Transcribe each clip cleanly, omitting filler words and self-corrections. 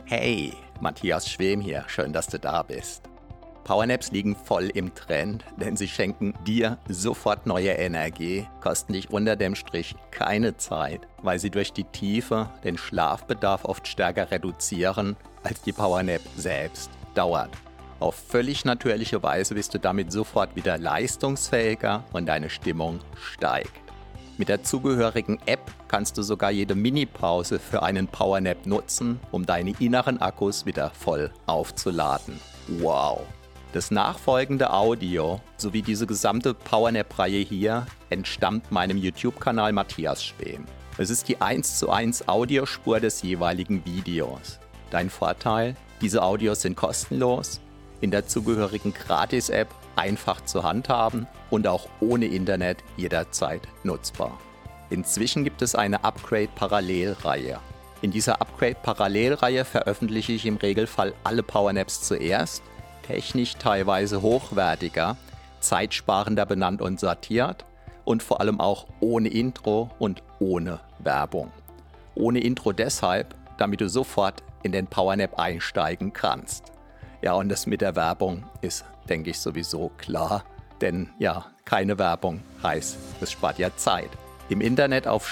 Hey, Matthias Schwem hier, schön, dass du da bist. Powernaps liegen voll im Trend, denn sie schenken dir sofort neue Energie, kosten dich unter dem Strich keine Zeit, weil sie durch die Tiefe den Schlafbedarf oft stärker reduzieren, als die Powernap selbst dauert. Auf völlig natürliche Weise bist du damit sofort wieder leistungsfähiger und deine Stimmung steigt. Mit der zugehörigen App kannst du sogar jede Mini-Pause für einen Powernap nutzen, um deine inneren Akkus wieder voll aufzuladen. Wow! Das nachfolgende Audio sowie diese gesamte Powernap-Reihe hier entstammt meinem YouTube-Kanal Matthias Schwem. Es ist die 1:1 Audiospur des jeweiligen Videos. Dein Vorteil? Diese Audios sind kostenlos, in der zugehörigen Gratis-App einfach zu handhaben und auch ohne Internet jederzeit nutzbar. Inzwischen gibt es eine Upgrade-Parallelreihe. In dieser Upgrade-Parallelreihe veröffentliche ich im Regelfall alle Powernaps zuerst, technisch teilweise hochwertiger, zeitsparender benannt und sortiert und vor allem auch ohne Intro und ohne Werbung. Ohne Intro deshalb, damit du sofort in den Powernap einsteigen kannst. Ja, und das mit der Werbung ist, denke ich, sowieso klar, denn ja, keine Werbung heißt, es spart ja Zeit. Im Internet auf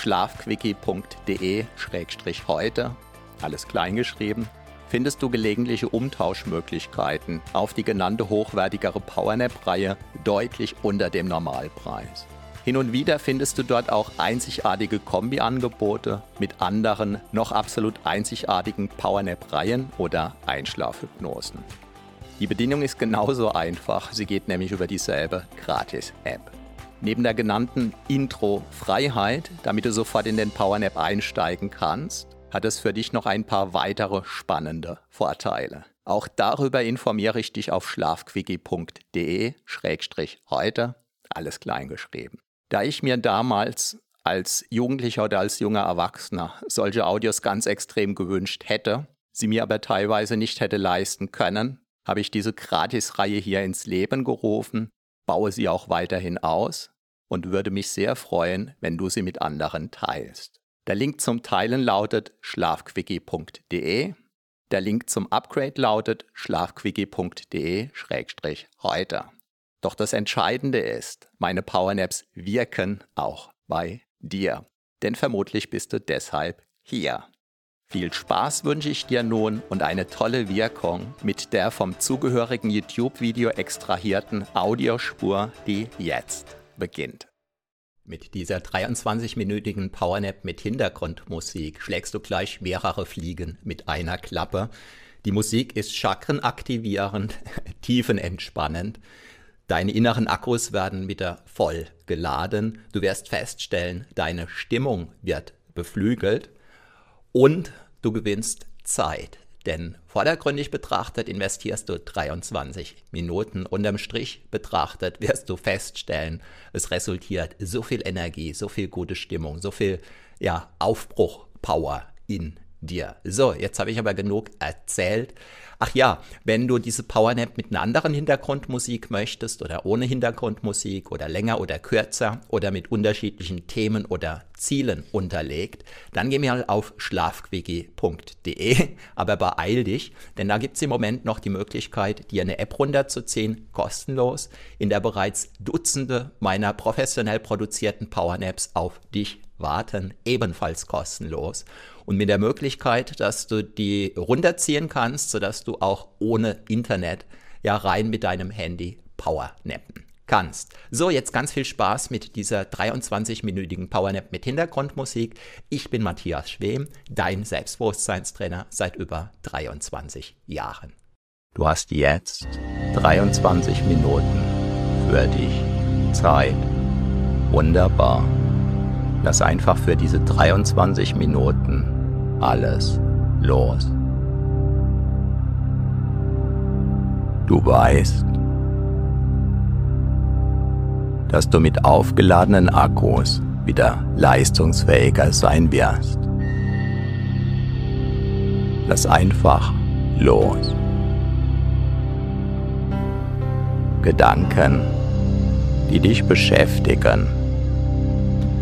schlafquickie.de/heute, alles kleingeschrieben, findest du gelegentliche Umtauschmöglichkeiten auf die genannte hochwertigere Powernap-Reihe deutlich unter dem Normalpreis. Hin und wieder findest du dort auch einzigartige Kombi-Angebote mit anderen, noch absolut einzigartigen Powernap-Reihen oder Einschlafhypnosen. Die Bedienung ist genauso einfach, sie geht nämlich über dieselbe Gratis-App. Neben der genannten Intro-Freiheit, damit du sofort in den Powernap einsteigen kannst, hat es für dich noch ein paar weitere spannende Vorteile. Auch darüber informiere ich dich auf schlafquickie.de/heute, alles kleingeschrieben. Da ich mir damals als Jugendlicher oder als junger Erwachsener solche Audios ganz extrem gewünscht hätte, sie mir aber teilweise nicht hätte leisten können, habe ich diese Gratisreihe hier ins Leben gerufen, baue sie auch weiterhin aus und würde mich sehr freuen, wenn du sie mit anderen teilst. Der Link zum Teilen lautet schlafquickie.de. Der Link zum Upgrade lautet schlafquickie.de/heute. Doch das Entscheidende ist, meine Powernaps wirken auch bei dir. Denn vermutlich bist du deshalb hier. Viel Spaß wünsche ich dir nun und eine tolle Wirkung mit der vom zugehörigen YouTube-Video extrahierten Audiospur, die jetzt beginnt. Mit dieser 23-minütigen Powernap mit Hintergrundmusik schlägst du gleich mehrere Fliegen mit einer Klappe. Die Musik ist chakrenaktivierend, tiefenentspannend. Deine inneren Akkus werden wieder voll geladen. Du wirst feststellen, deine Stimmung wird beflügelt und du gewinnst Zeit. Denn vordergründig betrachtet investierst du 23 Minuten. Unterm Strich betrachtet wirst du feststellen, es resultiert so viel Energie, so viel gute Stimmung, so viel Aufbruch-Power in dir. So, jetzt habe ich aber genug erzählt. Ach ja, wenn du diese Powernap mit einer anderen Hintergrundmusik möchtest oder ohne Hintergrundmusik oder länger oder kürzer oder mit unterschiedlichen Themen oder Zielen unterlegt, dann geh mal auf schlafquickie.de, aber beeil dich, denn da gibt es im Moment noch die Möglichkeit, dir eine App runterzuziehen, kostenlos, in der bereits Dutzende meiner professionell produzierten Powernaps auf dich warten, ebenfalls kostenlos. Und mit der Möglichkeit, dass du die runterziehen kannst, sodass du auch ohne Internet rein mit deinem Handy powernappen kannst. So, jetzt ganz viel Spaß mit dieser 23-minütigen Powernap mit Hintergrundmusik. Ich bin Matthias Schwem, dein Selbstbewusstseinstrainer seit über 23 Jahren. Du hast jetzt 23 Minuten für dich Zeit. Wunderbar. Lass einfach für diese 23 Minuten alles los. Du weißt, dass du mit aufgeladenen Akkus wieder leistungsfähiger sein wirst. Lass einfach los. Gedanken, die dich beschäftigen,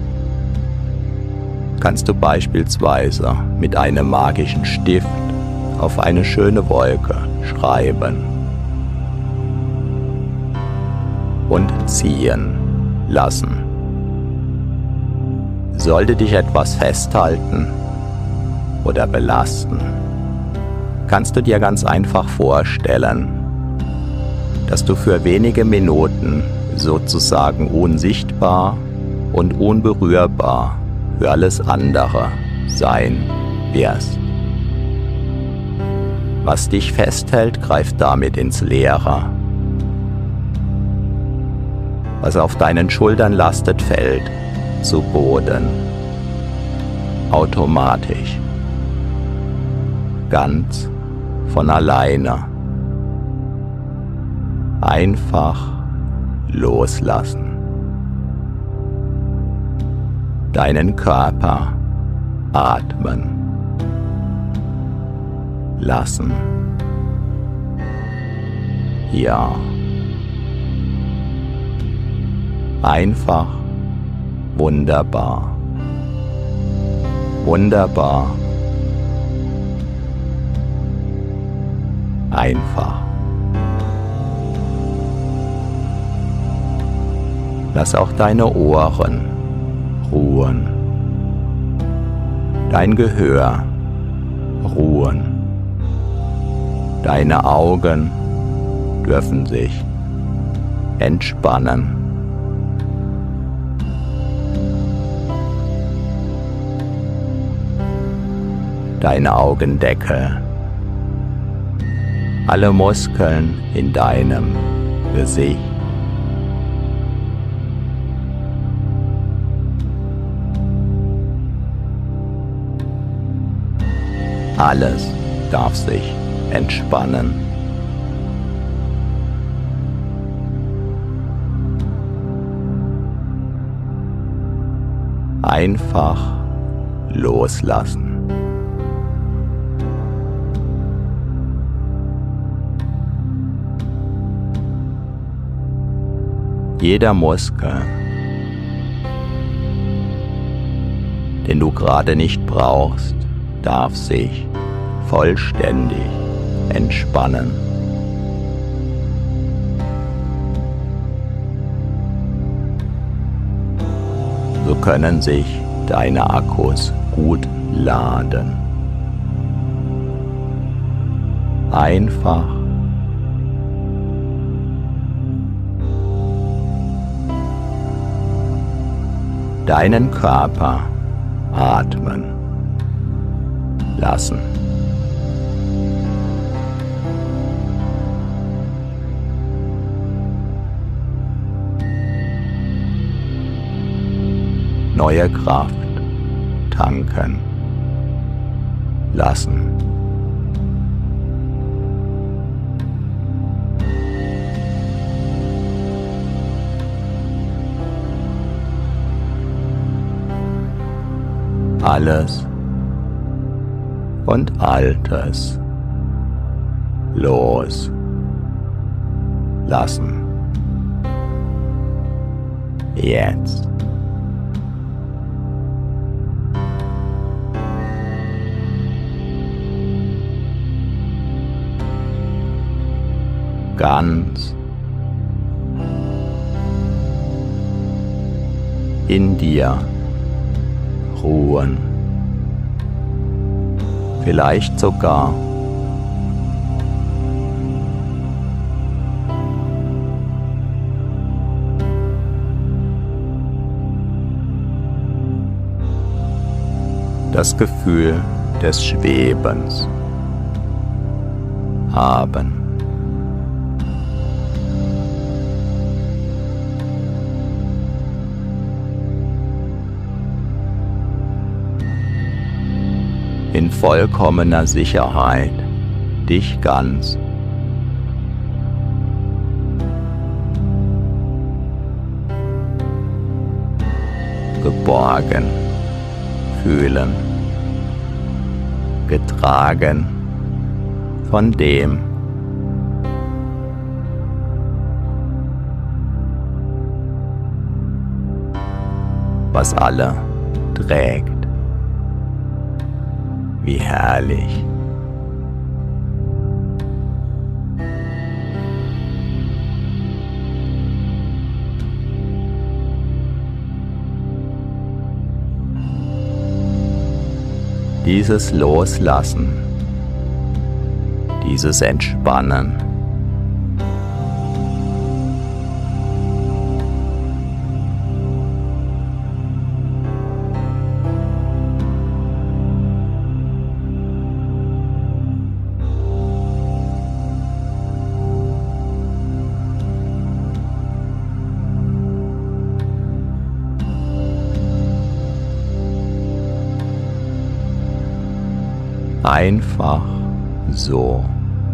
kannst du beispielsweise mit einem magischen Stift auf eine schöne Wolke schreiben und ziehen lassen. Sollte dich etwas festhalten oder belasten, kannst du dir ganz einfach vorstellen, dass du für wenige Minuten sozusagen unsichtbar und unberührbar für alles andere sein wirst. Was dich festhält, greift damit ins Leere. Was auf deinen Schultern lastet, fällt zu Boden. Automatisch. Ganz von alleine. Einfach loslassen. Deinen Körper atmen lassen. Ja. Einfach wunderbar. Wunderbar. Einfach. Lass auch deine Ohren ruhen. Dein Gehör ruhen. Deine Augen dürfen sich entspannen. Deine Augendecke, alle Muskeln in deinem Gesicht. Alles darf sich entspannen. Einfach loslassen. Jeder Muskel, den du gerade nicht brauchst, darf sich vollständig entspannen. So können sich deine Akkus gut laden. Einfach deinen Körper atmen lassen. Neue Kraft tanken lassen. Alles und Altes los lassen. Jetzt. Ganz in dir ruhen, vielleicht sogar das Gefühl des Schwebens haben. In vollkommener Sicherheit dich ganz geborgen fühlen, getragen von dem, was alle trägt. Wie herrlich. Dieses Loslassen, dieses Entspannen. Einfach so.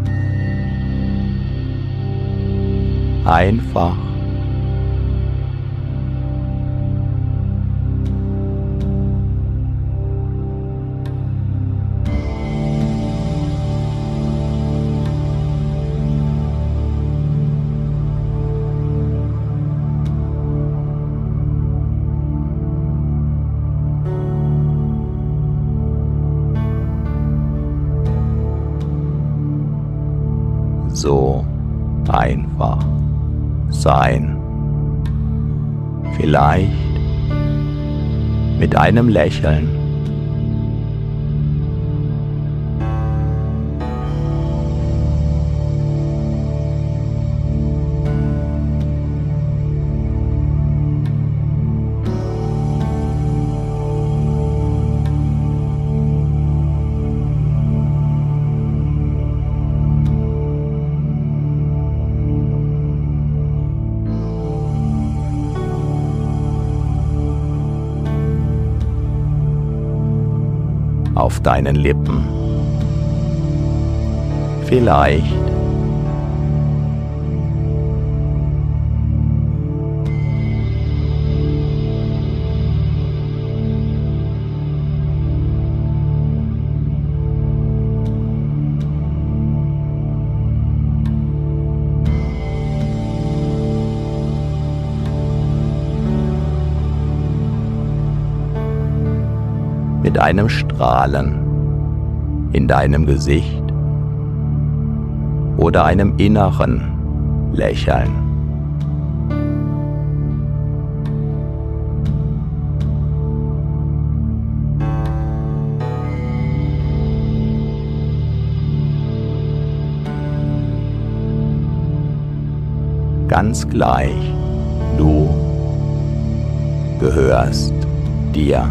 Einfach so einfach sein. Vielleicht mit einem Lächeln. Auf deinen Lippen. Vielleicht mit einem Strahlen in deinem Gesicht oder einem inneren Lächeln. Ganz gleich, du gehörst dir.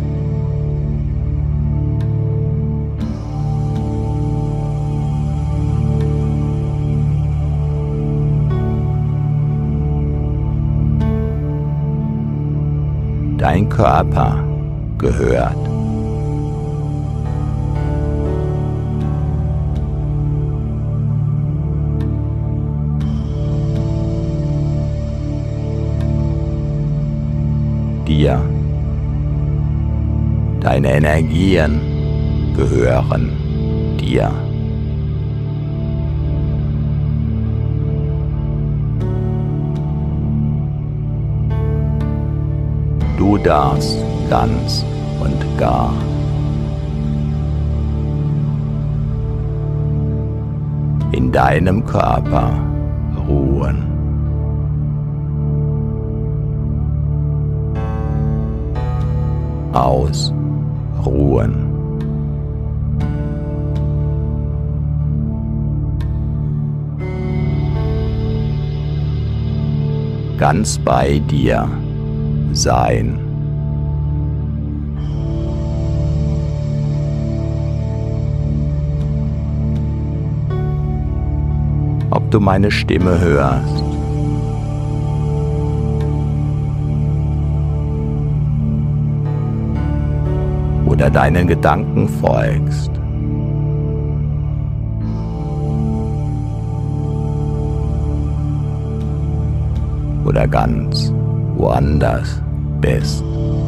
Dein Körper gehört dir. Deine Energien gehören dir. Du darfst ganz und gar in deinem Körper ruhen. Ausruhen. Ganz bei dir sein. Ob du meine Stimme hörst oder deinen Gedanken folgst, oder ganz woanders bist.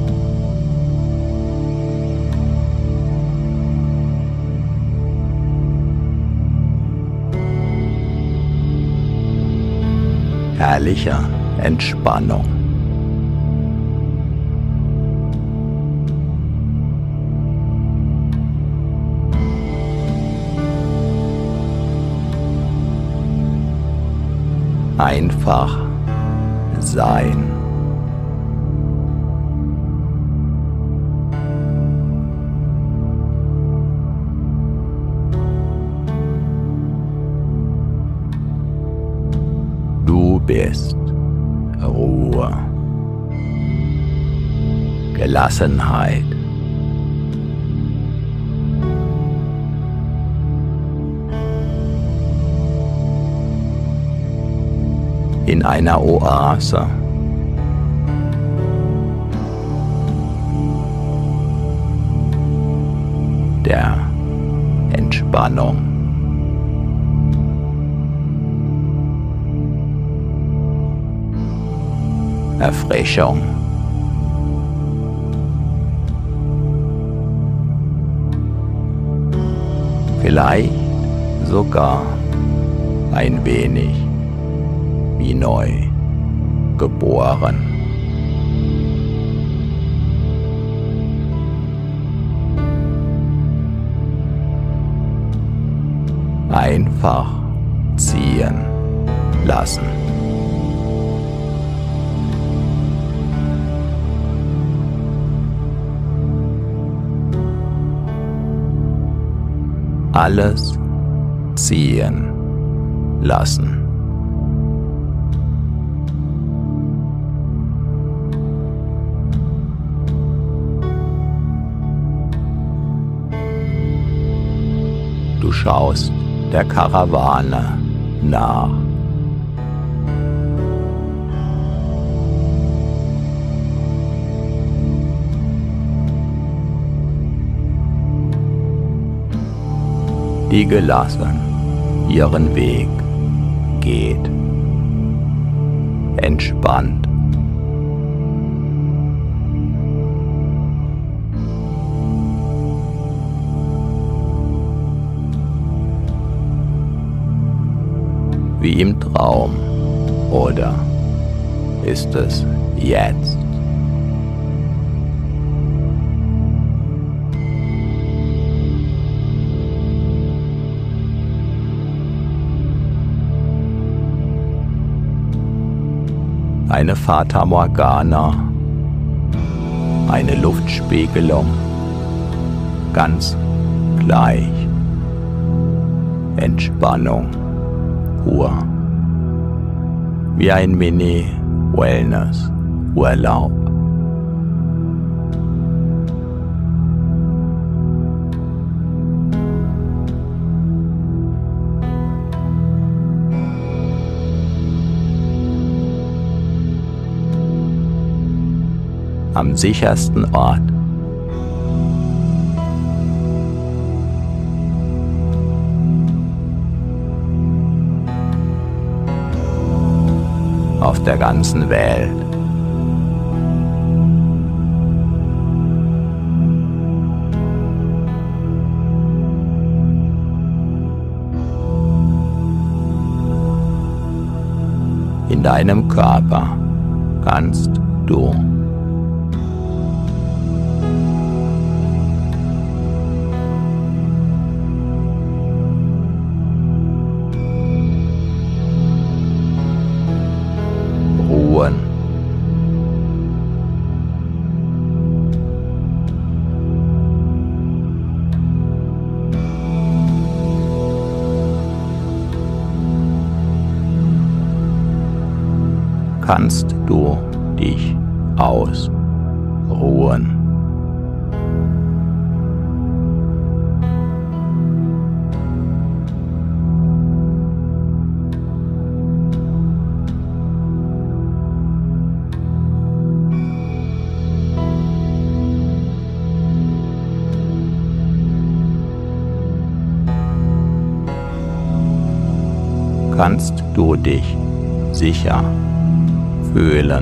Herrlicher Entspannung. Einfach sein. bist. Ruhe, Gelassenheit. In einer Oase. Der Entspannung. Erfrischung. Vielleicht sogar ein wenig wie neu geboren. Einfach ziehen lassen. Alles ziehen lassen. Du schaust der Karawane nach. Die gelassen ihren Weg geht, entspannt. Wie im Traum, oder ist es jetzt? Eine Fata Morgana, eine Luftspiegelung, ganz gleich. Entspannung pur, wie ein Mini-Wellness-Urlaub. Am sichersten Ort. Auf der ganzen Welt. In deinem Körper kannst du ruhen. Kannst du dich ausruhen. Kannst du dich sicher fühlen.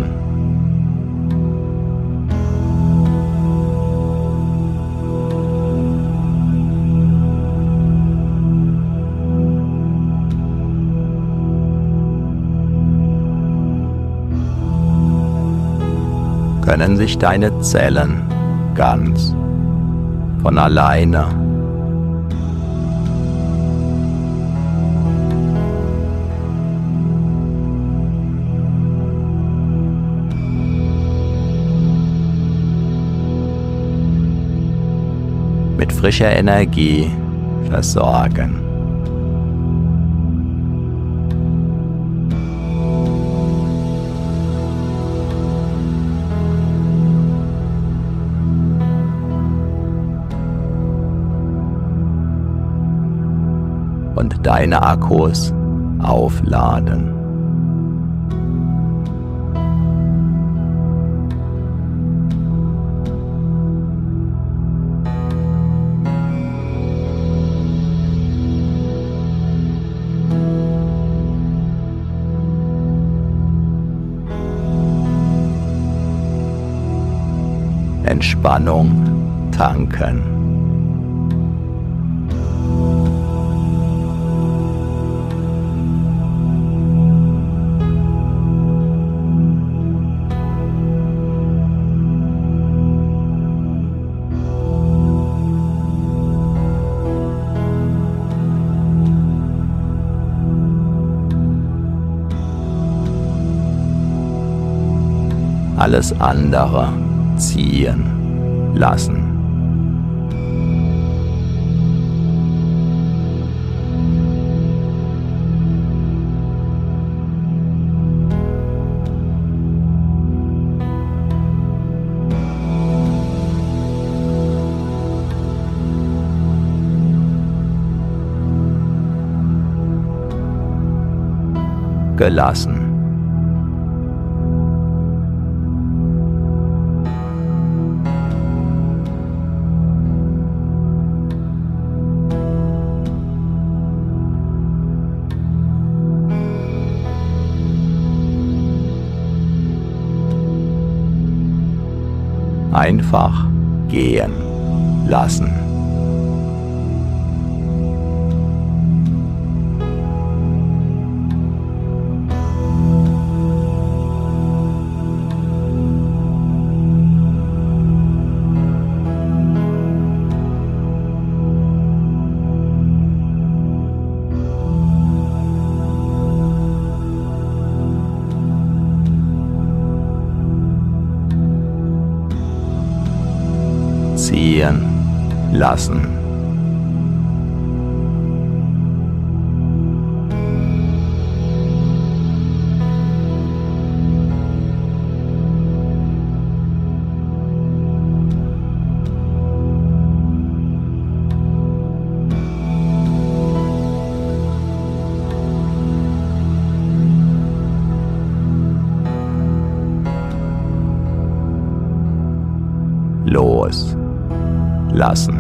Können sich deine Zellen ganz von alleine mit frischer Energie versorgen. und deine Akkus aufladen. Entspannung tanken. Alles andere ziehen lassen. Gelassen. Einfach gehen lassen. Ziehen lassen. Los lassen.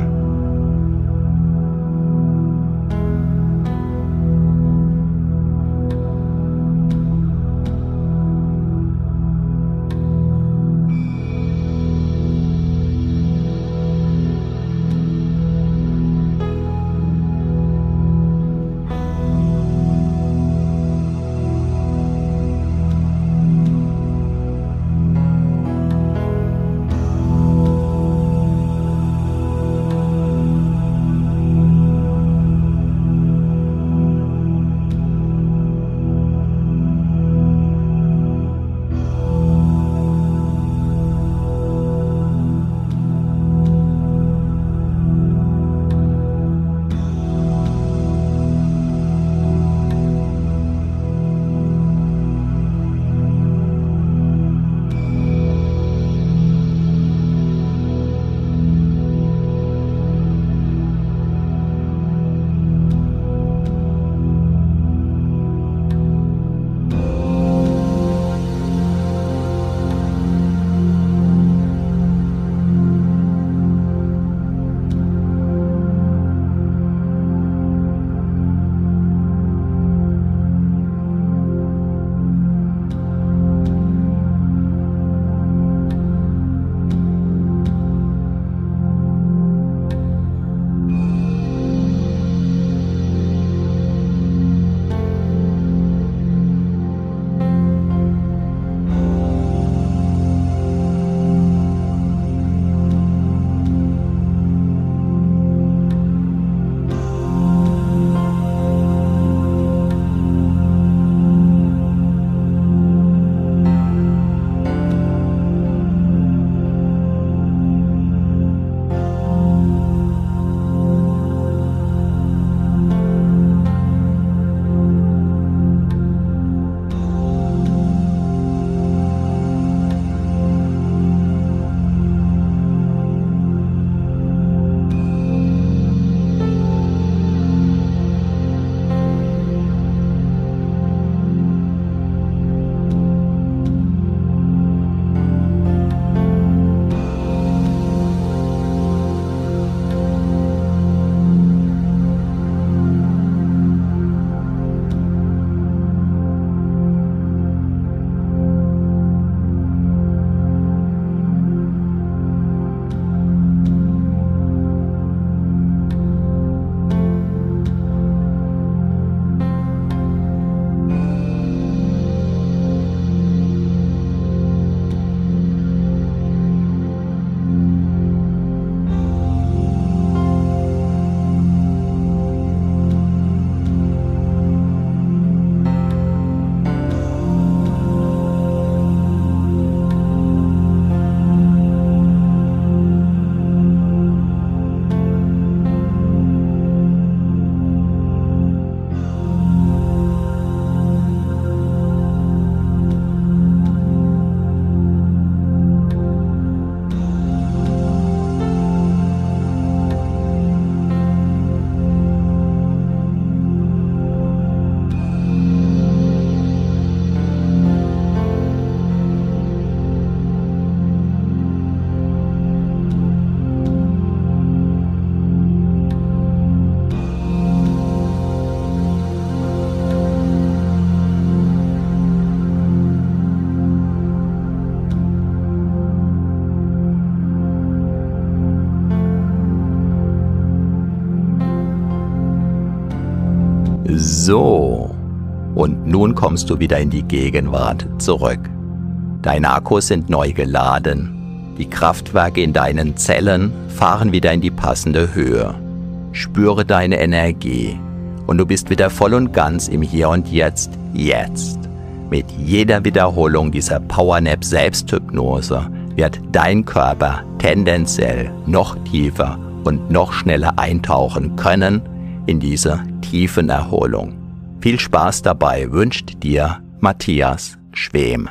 So. Und nun kommst du wieder in die Gegenwart zurück. Deine Akkus sind neu geladen. Die Kraftwerke in deinen Zellen fahren wieder in die passende Höhe. Spüre deine Energie und du bist wieder voll und ganz im Hier und Jetzt. Mit jeder Wiederholung dieser Powernap Selbsthypnose wird dein Körper tendenziell noch tiefer und noch schneller eintauchen können in diese tiefen Erholung. Viel Spaß dabei wünscht dir Matthias Schwem.